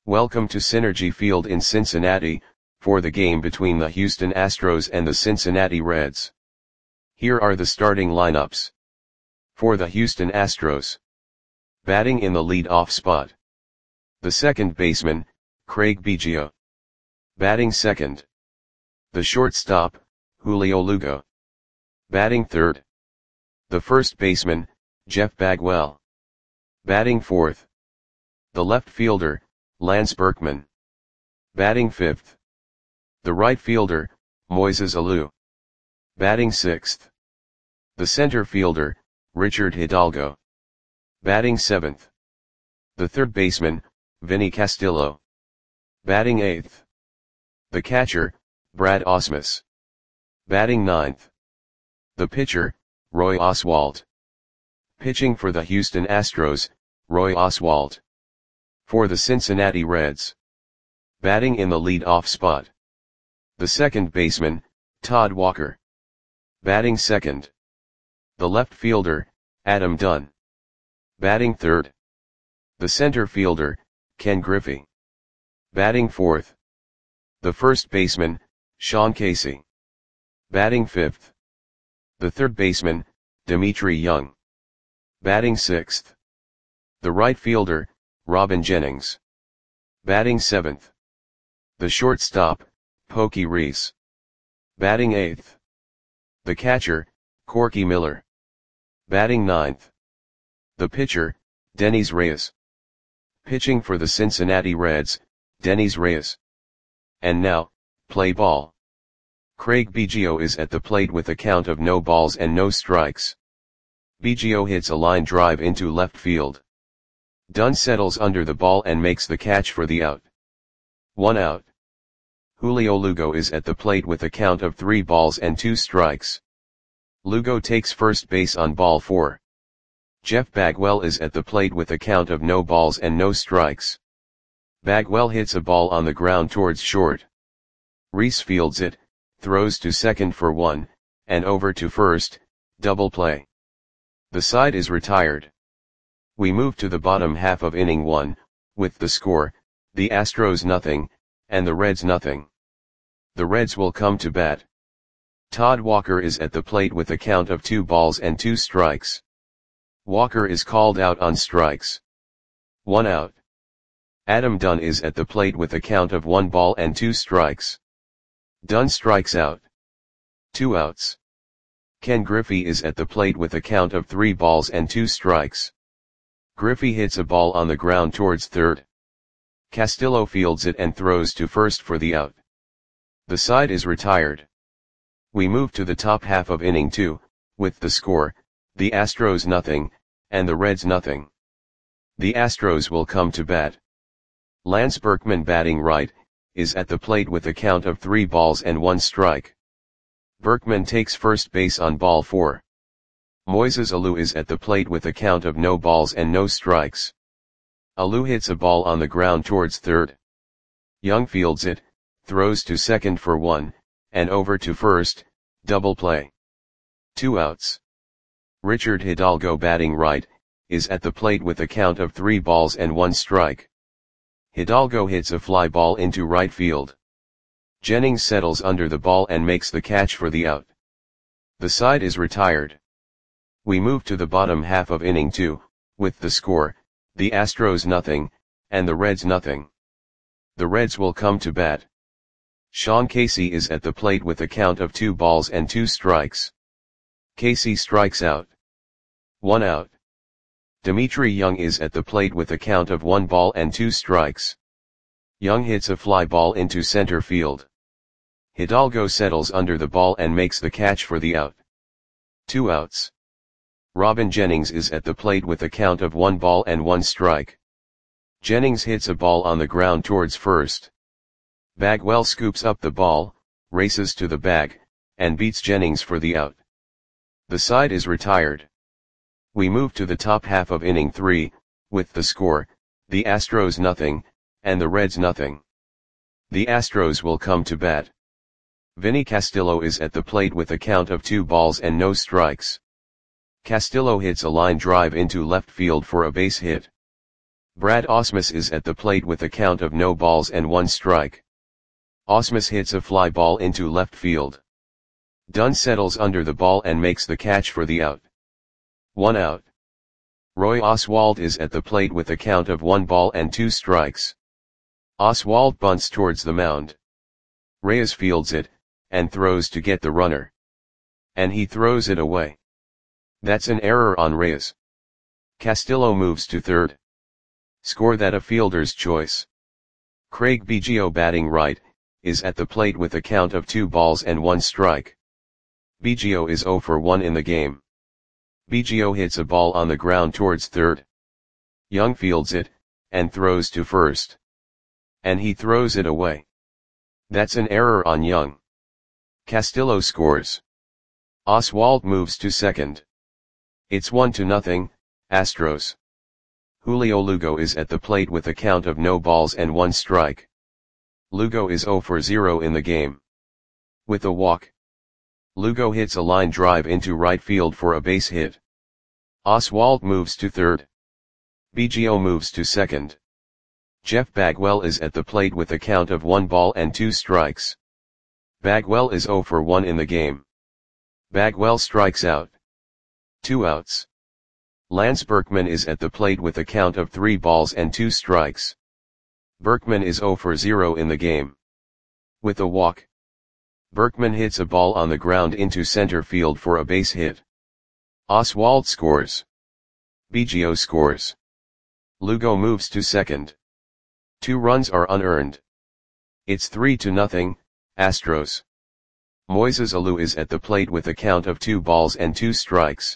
Welcome to Synergy Field in Cincinnati, for the game between the Houston Astros and the Cincinnati Reds. Here are the starting lineups. For the Houston Astros. Batting in the lead-off spot. The second baseman, Craig Biggio. Batting second. The shortstop, Julio Lugo. Batting third. The first baseman, Jeff Bagwell. Batting fourth. The left fielder, Lance Berkman. Batting fifth. The right fielder, Moises Alou. Batting sixth. The center fielder, Richard Hidalgo. Batting seventh. The third baseman, Vinny Castillo. Batting eighth. The catcher, Brad Ausmus. Batting ninth. The pitcher, Roy Oswalt. Pitching for the Houston Astros, Roy Oswalt. For the Cincinnati Reds. Batting in the lead-off spot. The second baseman, Todd Walker. Batting second. The left fielder, Adam Dunn. Batting third. The center fielder, Ken Griffey. Batting fourth. The first baseman, Sean Casey. Batting fifth. The third baseman, Dimitri Young. Batting sixth. The right fielder, Robin Jennings. Batting seventh. The shortstop, Pokey Reese. Batting eighth. The catcher, Corky Miller. Batting ninth. The pitcher, Denys Reyes. Pitching for the Cincinnati Reds, Denys Reyes. And now, play ball. Craig Biggio is at the plate with a count of no balls and no strikes. Biggio hits a line drive into left field. Dunn settles under the ball and makes the catch for the out. 1 out. Julio Lugo is at the plate with a count of 3 balls and 2 strikes. Lugo takes first base on ball 4. Jeff Bagwell is at the plate with a count of no balls and no strikes. Bagwell hits a ball on the ground towards short. Reese fields it, throws to second for 1, and over to first, double play. The side is retired. We move to the bottom half of inning 1, with the score, the Astros nothing, and the Reds nothing. The Reds will come to bat. Todd Walker is at the plate with a count of 2 balls and 2 strikes. Walker is called out on strikes. 1 out. Adam Dunn is at the plate with a count of 1 ball and 2 strikes. Dunn strikes out. 2 outs. Ken Griffey is at the plate with a count of 3 balls and 2 strikes. Griffey hits a ball on the ground towards third. Castillo fields it and throws to first for the out. The side is retired. We move to the top half of inning 2, with the score, the Astros nothing, and the Reds nothing. The Astros will come to bat. Lance Berkman batting right, is at the plate with a count of 3 balls and 1 strike. Berkman takes first base on ball 4. Moises Alou is at the plate with a count of no balls and no strikes. Alou hits a ball on the ground towards third. Young fields it, throws to second for 1, and over to first, double play. 2 outs. Richard Hidalgo batting right, is at the plate with a count of 3 balls and 1 strike. Hidalgo hits a fly ball into right field. Jennings settles under the ball and makes the catch for the out. The side is retired. We move to the bottom half of inning 2, with the score, the Astros nothing, and the Reds nothing. The Reds will come to bat. Sean Casey is at the plate with a count of 2 balls and 2 strikes. Casey strikes out. 1 out. Dimitri Young is at the plate with a count of 1 ball and 2 strikes. Young hits a fly ball into center field. Hidalgo settles under the ball and makes the catch for the out. 2 outs. Robin Jennings is at the plate with a count of 1 ball and 1 strike. Jennings hits a ball on the ground towards first. Bagwell scoops up the ball, races to the bag, and beats Jennings for the out. The side is retired. We move to the top half of inning 3, with the score, the Astros nothing, and the Reds nothing. The Astros will come to bat. Vinny Castillo is at the plate with a count of 2 balls and no strikes. Castillo hits a line drive into left field for a base hit. Brad Ausmus is at the plate with a count of no balls and 1 strike. Ausmus hits a fly ball into left field. Dunn settles under the ball and makes the catch for the out. 1 out. Roy Oswalt is at the plate with a count of 1 ball and 2 strikes. Oswalt bunts towards the mound. Reyes fields it, and throws to get the runner. And he throws it away. That's an error on Reyes. Castillo moves to third. Score that a fielder's choice. Craig Biggio, batting right, is at the plate with a count of 2 balls and 1 strike. Biggio is 0 for 1 in the game. Biggio hits a ball on the ground towards third. Young fields it, and throws to first. And he throws it away. That's an error on Young. Castillo scores. Oswalt moves to second. It's 1-0, Astros. Julio Lugo is at the plate with a count of no balls and 1 strike. Lugo is 0 for 0 in the game. With a walk, Lugo hits a line drive into right field for a base hit. Oswalt moves to third. Biggio moves to second. Jeff Bagwell is at the plate with a count of 1 ball and 2 strikes. Bagwell is 0 for 1 in the game. Bagwell strikes out. 2 outs. Lance Berkman is at the plate with a count of 3 balls and 2 strikes. Berkman is 0 for 0 in the game. With a walk, Berkman hits a ball on the ground into center field for a base hit. Oswalt scores. Biggio scores. Lugo moves to second. 2 runs are unearned. It's 3-0, Astros. Moises Alou is at the plate with a count of 2 balls and 2 strikes.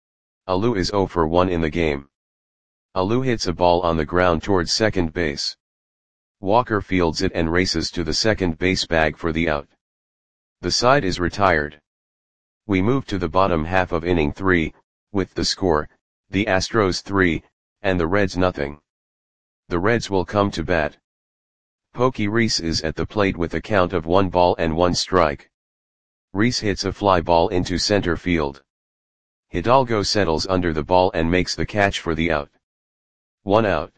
Alou is 0 for 1 in the game. Alou hits a ball on the ground towards second base. Walker fields it and races to the second base bag for the out. The side is retired. We move to the bottom half of inning 3, with the score, the Astros 3, and the Reds nothing. The Reds will come to bat. Pokey Reese is at the plate with a count of 1 ball and 1 strike. Reese hits a fly ball into center field. Hidalgo settles under the ball and makes the catch for the out. 1 out.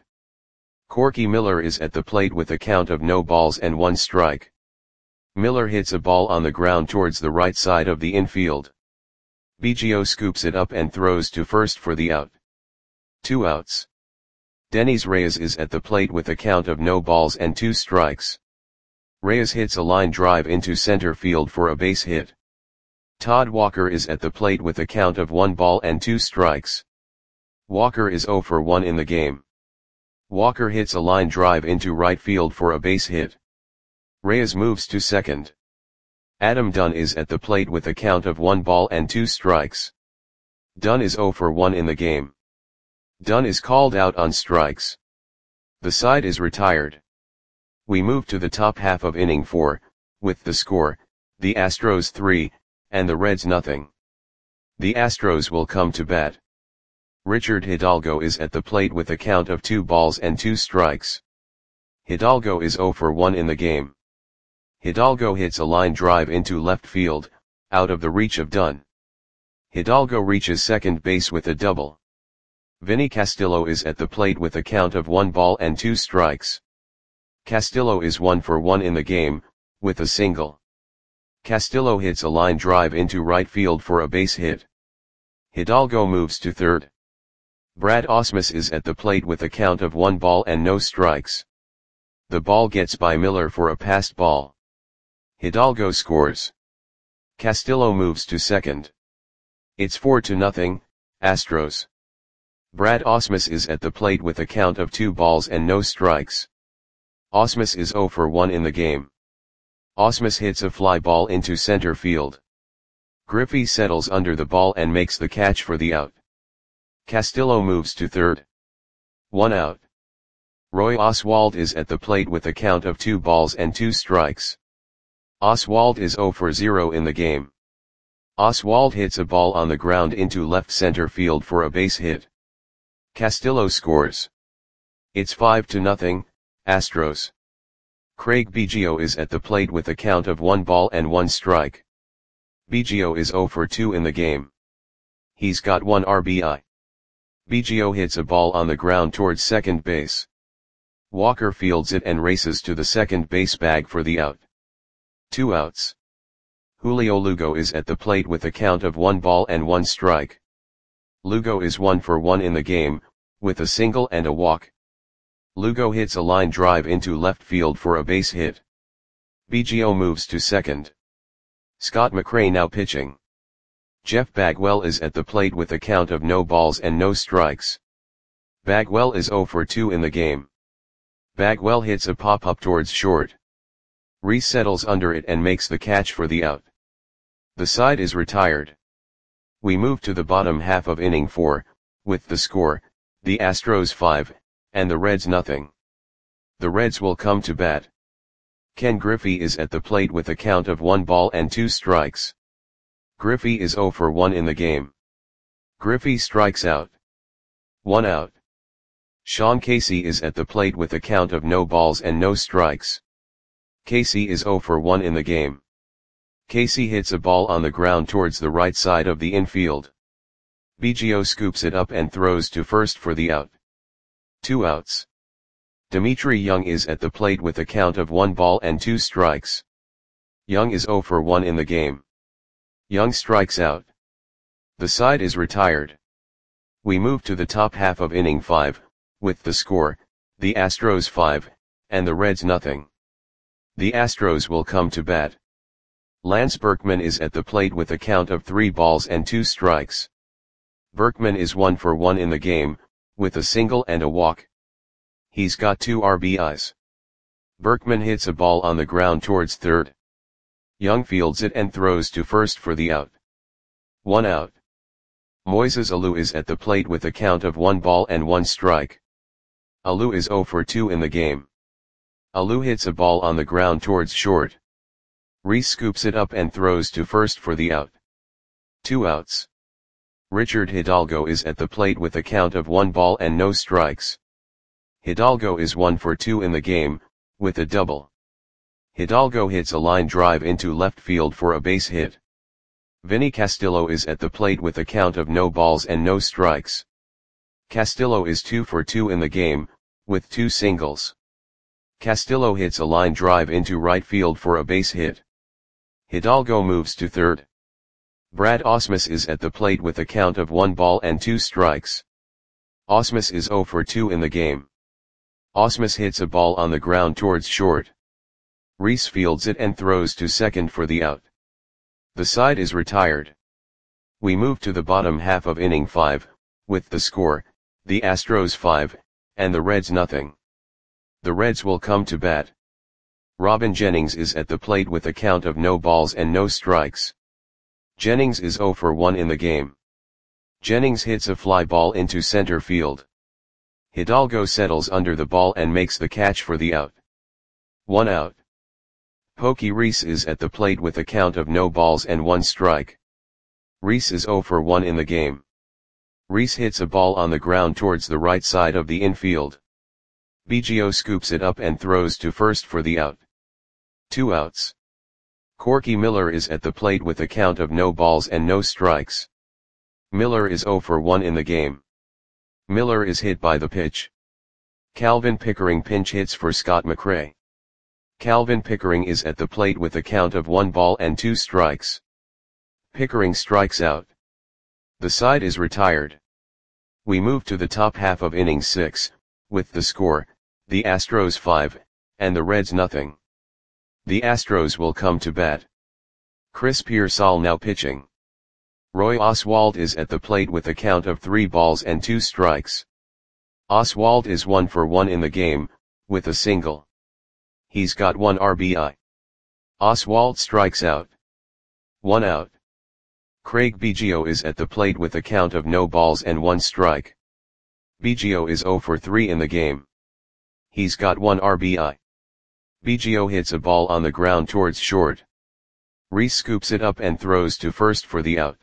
Corky Miller is at the plate with a count of no balls and 1 strike. Miller hits a ball on the ground towards the right side of the infield. Biggio scoops it up and throws to first for the out. 2 outs. Denys Reyes is at the plate with a count of no balls and 2 strikes. Reyes hits a line drive into center field for a base hit. Todd Walker is at the plate with a count of 1 ball and 2 strikes. Walker is 0 for 1 in the game. Walker hits a line drive into right field for a base hit. Reyes moves to second. Adam Dunn is at the plate with a count of 1 ball and 2 strikes. Dunn is 0 for 1 in the game. Dunn is called out on strikes. The side is retired. We move to the top half of inning 4, with the score, the Astros 3, and the Reds nothing. The Astros will come to bat. Richard Hidalgo is at the plate with a count of 2 balls and 2 strikes. Hidalgo is 0 for 1 in the game. Hidalgo hits a line drive into left field, out of the reach of Dunn. Hidalgo reaches second base with a double. Vinny Castillo is at the plate with a count of 1 ball and 2 strikes. Castillo is 1 for 1 in the game, with a single. Castillo hits a line drive into right field for a base hit. Hidalgo moves to third. Brad Ausmus is at the plate with a count of 1 ball and no strikes. The ball gets by Miller for a passed ball. Hidalgo scores. Castillo moves to second. It's 4-0, Astros. Brad Ausmus is at the plate with a count of 2 balls and no strikes. Ausmus is 0 for 1 in the game. Ausmus hits a fly ball into center field. Griffey settles under the ball and makes the catch for the out. Castillo moves to third. 1 out. Roy Oswalt is at the plate with a count of 2 balls and 2 strikes. Oswalt is 0 for 0 in the game. Oswalt hits a ball on the ground into left center field for a base hit. Castillo scores. It's 5-0, Astros. Craig Biggio is at the plate with a count of 1 ball and 1 strike. Biggio is 0 for 2 in the game. He's got 1 RBI. BGO hits a ball on the ground towards second base. Walker fields it and races to the second base bag for the out. 2 outs. Julio Lugo is at the plate with a count of 1 ball and 1 strike. Lugo is 1 for 1 in the game, with a single and a walk. Lugo hits a line drive into left field for a base hit. BGO moves to second. Scott McRae now pitching. Jeff Bagwell is at the plate with a count of no balls and no strikes. Bagwell is 0 for 2 in the game. Bagwell hits a pop-up towards short. Reese settles under it and makes the catch for the out. The side is retired. We move to the bottom half of inning 4, with the score, the Astros 5, and the Reds nothing. The Reds will come to bat. Ken Griffey is at the plate with a count of 1 ball and 2 strikes. Griffey is 0 for 1 in the game. Griffey strikes out. 1 out. Sean Casey is at the plate with a count of no balls and no strikes. Casey is 0 for 1 in the game. Casey hits a ball on the ground towards the right side of the infield. BGO scoops it up and throws to first for the out. 2 outs. Dimitri Young is at the plate with a count of 1 ball and 2 strikes. Young is 0 for 1 in the game. Young strikes out. The side is retired. We move to the top half of inning 5, with the score, the Astros 5, and the Reds nothing. The Astros will come to bat. Lance Berkman is at the plate with a count of 3 balls and 2 strikes. Berkman is 1 for 1 in the game, with a single and a walk. He's got 2 RBIs. Berkman hits a ball on the ground towards third. Young fields it and throws to first for the out. 1 out. Moises Alou is at the plate with a count of 1 ball and 1 strike. Alou is 0 for 2 in the game. Alou hits a ball on the ground towards short. Reese scoops it up and throws to first for the out. 2 outs. Richard Hidalgo is at the plate with a count of 1 ball and no strikes. Hidalgo is 1 for 2 in the game, with a double. Hidalgo hits a line drive into left field for a base hit. Vinny Castillo is at the plate with a count of no balls and no strikes. Castillo is 2 for 2 in the game, with 2 singles. Castillo hits a line drive into right field for a base hit. Hidalgo moves to third. Brad Ausmus is at the plate with a count of 1 ball and 2 strikes. Ausmus is 0 for 2 in the game. Ausmus hits a ball on the ground towards short. Reese fields it and throws to second for the out. The side is retired. We move to the bottom half of inning 5, with the score, the Astros 5, and the Reds nothing. The Reds will come to bat. Robin Jennings is at the plate with a count of no balls and no strikes. Jennings is 0 for 1 in the game. Jennings hits a fly ball into center field. Hidalgo settles under the ball and makes the catch for the out. 1 out. Pokey Reese is at the plate with a count of no balls and 1 strike. Reese is 0 for 1 in the game. Reese hits a ball on the ground towards the right side of the infield. BGO scoops it up and throws to first for the out. 2 outs. Corky Miller is at the plate with a count of no balls and no strikes. Miller is 0 for 1 in the game. Miller is hit by the pitch. Calvin Pickering pinch hits for Scott McRae. Calvin Pickering is at the plate with a count of 1 ball and 2 strikes. Pickering strikes out. The side is retired. We move to the top half of inning 6, with the score, the Astros 5, and the Reds nothing. The Astros will come to bat. Chris Pearsall now pitching. Roy Oswalt is at the plate with a count of 3 balls and 2 strikes. Oswalt is 1 for 1 in the game, with a single. He's got 1 RBI. Oswalt strikes out. 1 out. Craig Biggio is at the plate with a count of no balls and 1 strike. Biggio is 0 for 3 in the game. He's got 1 RBI. Biggio hits a ball on the ground towards short. Reese scoops it up and throws to first for the out.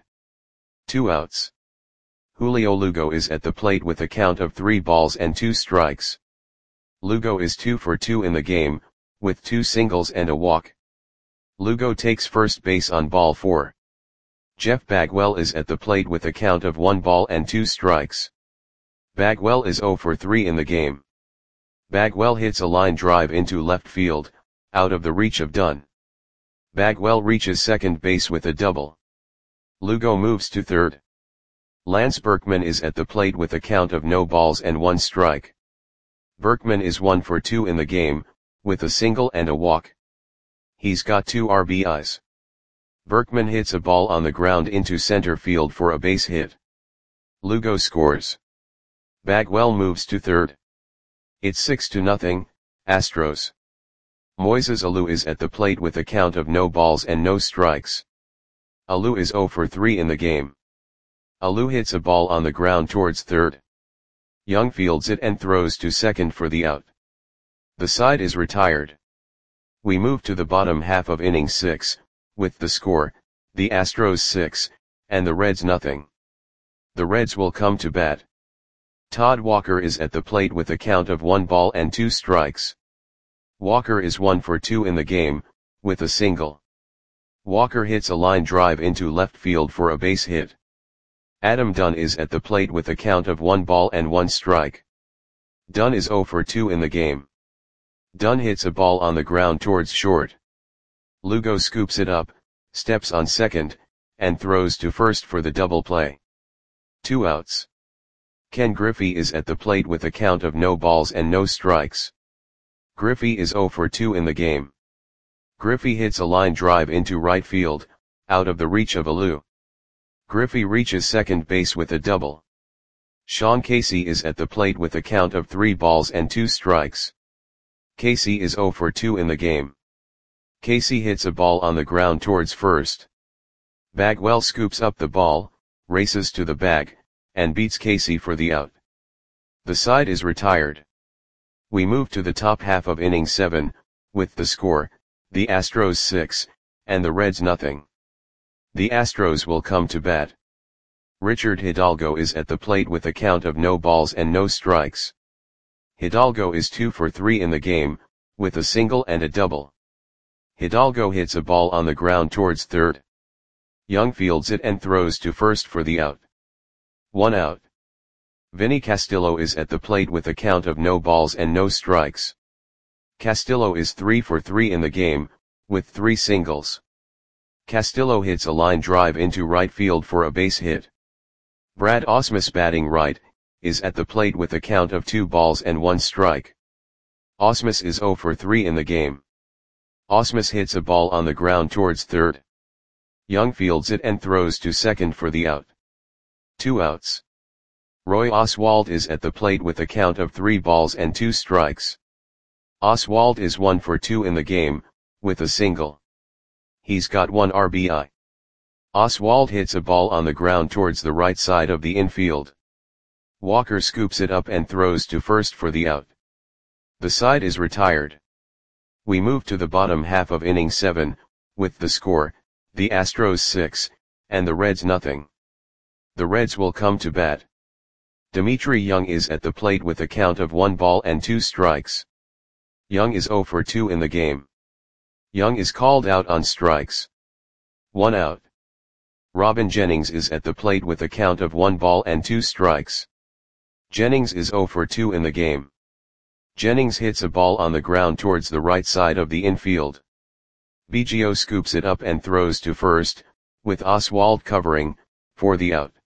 2 outs. Julio Lugo is at the plate with a count of 3 balls and 2 strikes. Lugo is 2 for 2 in the game, with 2 singles and a walk. Lugo takes first base on ball 4. Jeff Bagwell is at the plate with a count of 1 ball and 2 strikes. Bagwell is 0 for 3 in the game. Bagwell hits a line drive into left field, out of the reach of Dunn. Bagwell reaches second base with a double. Lugo moves to third. Lance Berkman is at the plate with a count of no balls and 1 strike. Berkman is 1 for 2 in the game, with a single and a walk. He's got 2 RBIs. Berkman hits a ball on the ground into center field for a base hit. Lugo scores. Bagwell moves to third. It's 6-0, Astros. Moises Alou is at the plate with a count of no balls and no strikes. Alou is 0 for 3 in the game. Alou hits a ball on the ground towards third. Young fields it and throws to second for the out. The side is retired. We move to the bottom half of inning 6, with the score, the Astros 6, and the Reds nothing. The Reds will come to bat. Todd Walker is at the plate with a count of 1 ball and 2 strikes. Walker is 1 for 2 in the game, with a single. Walker hits a line drive into left field for a base hit. Adam Dunn is at the plate with a count of 1 ball and 1 strike. Dunn is 0 for 2 in the game. Dunn hits a ball on the ground towards short. Lugo scoops it up, steps on second, and throws to first for the double play. 2 outs. Ken Griffey is at the plate with a count of no balls and no strikes. Griffey is 0 for 2 in the game. Griffey hits a line drive into right field, out of the reach of Alou. Griffey reaches second base with a double. Sean Casey is at the plate with a count of 3 balls and 2 strikes. Casey is 0 for 2 in the game. Casey hits a ball on the ground towards first. Bagwell scoops up the ball, races to the bag, and beats Casey for the out. The side is retired. We move to the top half of inning 7, with the score, the Astros 6, and the Reds nothing. The Astros will come to bat. Richard Hidalgo is at the plate with a count of no balls and no strikes. Hidalgo is 2 for 3 in the game, with a single and a double. Hidalgo hits a ball on the ground towards third. Young fields it and throws to first for the out. 1 out. Vinny Castillo is at the plate with a count of no balls and no strikes. Castillo is 3 for 3 in the game, with 3 singles. Castillo hits a line drive into right field for a base hit. Brad Ausmus, batting right, is at the plate with a count of 2 balls and 1 strike. Ausmus is 0 for 3 in the game. Ausmus hits a ball on the ground towards third. Young fields it and throws to second for the out. 2 outs. Roy Oswalt is at the plate with a count of 3 balls and 2 strikes. Oswalt is 1 for 2 in the game, with a single. He's got 1 RBI. Oswalt hits a ball on the ground towards the right side of the infield. Walker scoops it up and throws to first for the out. The side is retired. We move to the bottom half of inning 7, with the score, the Astros 6, and the Reds nothing. The Reds will come to bat. Dimitri Young is at the plate with a count of 1 ball and 2 strikes. Young is 0 for 2 in the game. Young is called out on strikes. 1 out. Robin Jennings is at the plate with a count of 1 ball and 2 strikes. Jennings is 0 for 2 in the game. Jennings hits a ball on the ground towards the right side of the infield. Biggio scoops it up and throws to first, with Oswalt covering, for the out.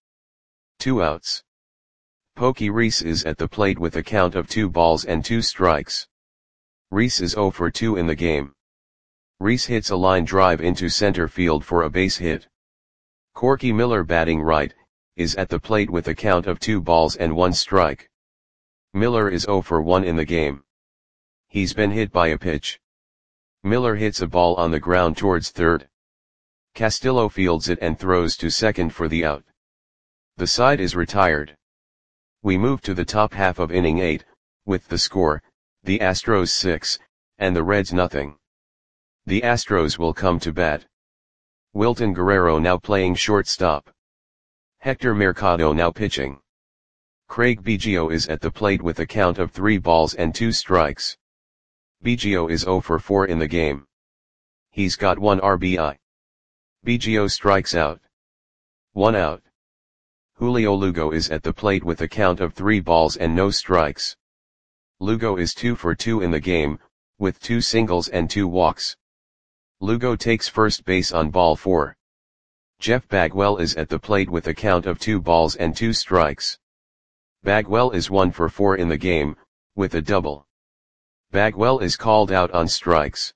2 outs. Pokey Reese is at the plate with a count of 2 balls and 2 strikes. Reese is 0 for 2 in the game. Reese hits a line drive into center field for a base hit. Corky Miller, batting right, is at the plate with a count of 2 balls and 1 strike. Miller is 0 for 1 in the game. He's been hit by a pitch. Miller hits a ball on the ground towards third. Castillo fields it and throws to second for the out. The side is retired. We move to the top half of inning 8, with the score, the Astros 6, and the Reds nothing. The Astros will come to bat. Wilton Guerrero now playing shortstop. Hector Mercado now pitching. Craig Biggio is at the plate with a count of 3 balls and 2 strikes. Biggio is 0 for 4 in the game. He's got 1 RBI. Biggio strikes out. 1 out. Julio Lugo is at the plate with a count of 3 balls and no strikes. Lugo is 2 for 2 in the game, with 2 singles and 2 walks. Lugo takes first base on ball 4. Jeff Bagwell is at the plate with a count of 2 balls and 2 strikes. Bagwell is 1 for 4 in the game, with a double. Bagwell is called out on strikes.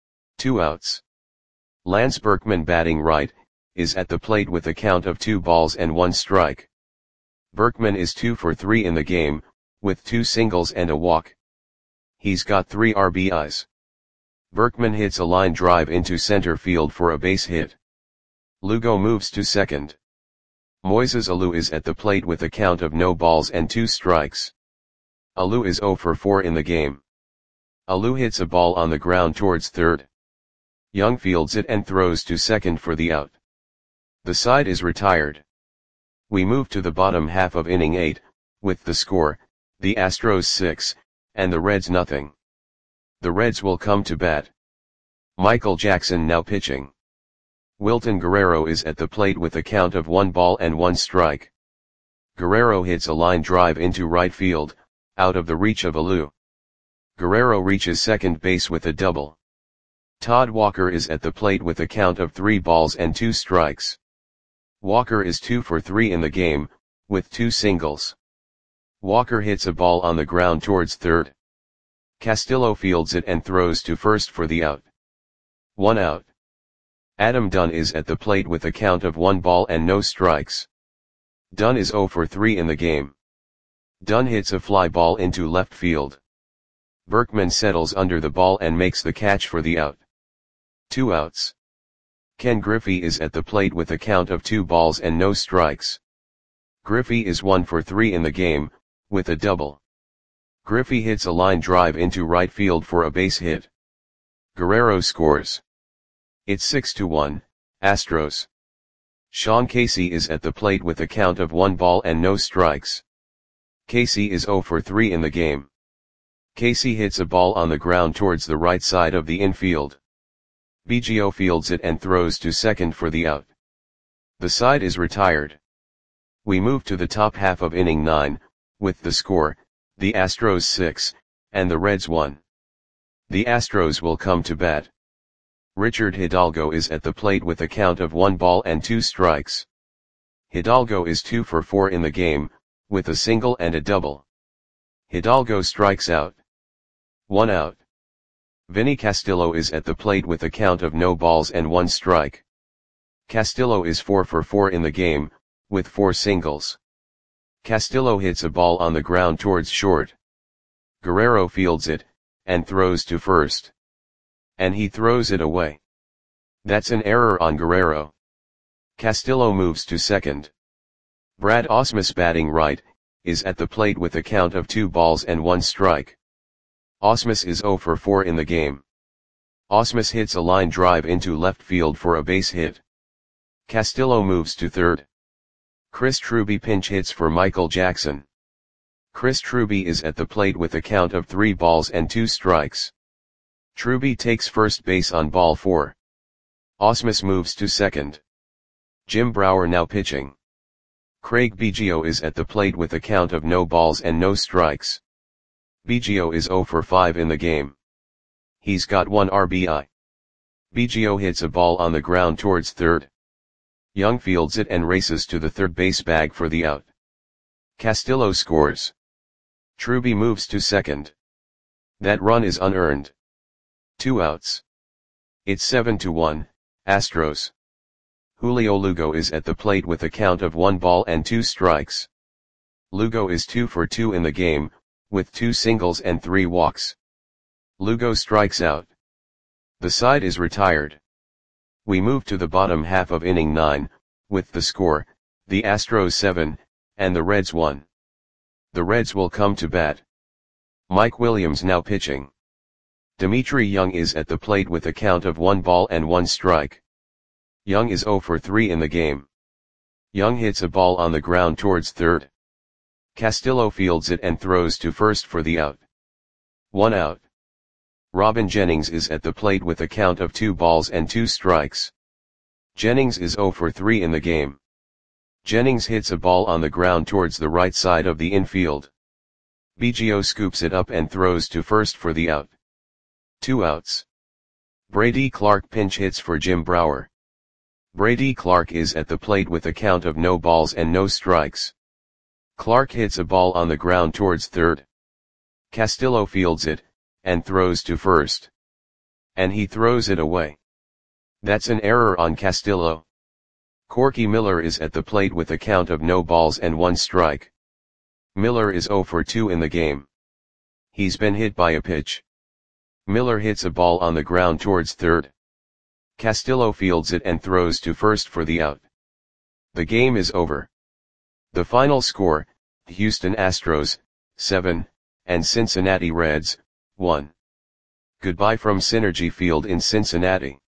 2 outs. Lance Berkman, batting right, is at the plate with a count of 2 balls and 1 strike. Berkman is 2 for 3 in the game, with 2 singles and a walk. He's got 3 RBIs. Berkman hits a line drive into center field for a base hit. Lugo moves to second. Moises Alou is at the plate with a count of no balls and 2 strikes. Alou is 0 for 4 in the game. Alou hits a ball on the ground towards third. Young fields it and throws to second for the out. The side is retired. We move to the bottom half of inning 8, with the score, the Astros 6, and the Reds nothing. The Reds will come to bat. Michael Jackson now pitching. Wilton Guerrero is at the plate with a count of 1 ball and 1 strike. Guerrero hits a line drive into right field, out of the reach of Alou. Guerrero reaches second base with a double. Todd Walker is at the plate with a count of 3 balls and 2 strikes. Walker is 2 for 3 in the game, with 2 singles. Walker hits a ball on the ground towards third. Castillo fields it and throws to first for the out. 1 out. Adam Dunn is at the plate with a count of 1 ball and no strikes. Dunn is 0 for 3 in the game. Dunn hits a fly ball into left field. Berkman settles under the ball and makes the catch for the out. 2 outs. Ken Griffey is at the plate with a count of 2 balls and no strikes. Griffey is 1 for 3 in the game, with a double. Griffey hits a line drive into right field for a base hit. Guerrero scores. It's 6-1, Astros. Sean Casey is at the plate with a count of 1 ball and no strikes. Casey is 0 for 3 in the game. Casey hits a ball on the ground towards the right side of the infield. Biggio fields it and throws to second for the out. The side is retired. We move to the top half of inning 9, with the score, the Astros 6, and the Reds 1. The Astros will come to bat. Richard Hidalgo is at the plate with a count of 1 ball and 2 strikes. Hidalgo is 2 for 4 in the game, with a single and a double. Hidalgo strikes out. 1 out. Vinny Castillo is at the plate with a count of no balls and 1 strike. Castillo is 4 for 4 in the game, with 4 singles. Castillo hits a ball on the ground towards short. Guerrero fields it, and throws to first. And he throws it away. That's an error on Guerrero. Castillo moves to second. Brad Ausmus, batting right, is at the plate with a count of 2 balls and 1 strike. Ausmus is 0 for 4 in the game. Ausmus hits a line drive into left field for a base hit. Castillo moves to third. Chris Truby pinch hits for Michael Jackson. Chris Truby is at the plate with a count of 3 balls and 2 strikes. Truby takes first base on ball 4. Ausmus moves to second. Jim Brower now pitching. Craig Biggio is at the plate with a count of no balls and no strikes. Biggio is 0 for 5 in the game. He's got 1 RBI. Biggio hits a ball on the ground towards third. Young fields it and races to the third base bag for the out. Castillo scores. Truby moves to second. That run is unearned. 2 outs. It's 7-1, Astros. Julio Lugo is at the plate with a count of 1 ball and 2 strikes. Lugo is 2 for 2 in the game, with 2 singles and 3 walks. Lugo strikes out. The side is retired. We move to the bottom half of inning 9, with the score, the Astros 7, and the Reds 1. The Reds will come to bat. Mike Williams now pitching. Dimitri Young is at the plate with a count of 1 ball and 1 strike. Young is 0 for 3 in the game. Young hits a ball on the ground towards third. Castillo fields it and throws to first for the out. 1 out. Robin Jennings is at the plate with a count of 2 balls and 2 strikes. Jennings is 0 for 3 in the game. Jennings hits a ball on the ground towards the right side of the infield. Biggio scoops it up and throws to first for the out. 2 outs. Brady Clark pinch hits for Jim Brower. Brady Clark is at the plate with a count of no balls and no strikes. Clark hits a ball on the ground towards third. Castillo fields it, and throws to first. And he throws it away. That's an error on Castillo. Corky Miller is at the plate with a count of no balls and 1 strike. Miller is 0 for 2 in the game. He's been hit by a pitch. Miller hits a ball on the ground towards third. Castillo fields it and throws to first for the out. The game is over. The final score, Houston Astros, 7, and Cincinnati Reds, 1. Goodbye from Synergy Field in Cincinnati.